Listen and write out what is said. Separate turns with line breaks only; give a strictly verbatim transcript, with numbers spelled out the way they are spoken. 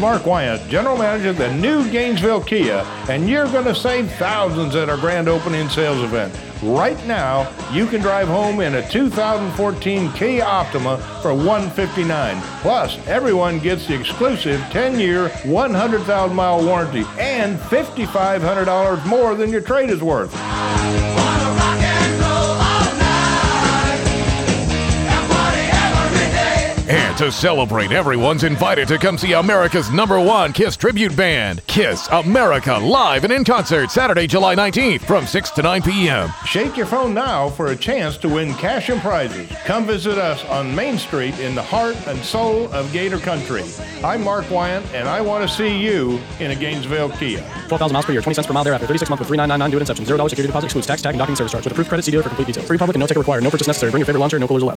Mark Wyant, General Manager of the new Gainesville Kia, and you're going to save thousands at our grand opening sales event. Right now, you can drive home in a two thousand fourteen Kia Optima for one hundred fifty-nine dollars. Plus, everyone gets the exclusive ten-year, one hundred thousand mile warranty and five thousand five hundred dollars more than your trade is worth.
And to celebrate, everyone's invited to come see America's number one KISS tribute band, KISS America, live and in concert Saturday, July nineteenth from six to nine p.m.
Shake your phone now for a chance to win cash and prizes. Come visit us on Main Street in the heart and soul of Gator Country. I'm Mark Wyant, and I want to see you in a Gainesville Kia.
twelve thousand miles per year, twenty cents per mile thereafter, thirty-six months with three nine nine nine due at inception, zero dollars security deposit, excludes tax, tag, and docking service charge. With approved credit, see dealer for complete details. Free public and no ticket required, no purchase necessary. Bring your favorite launcher, no coolers allowed.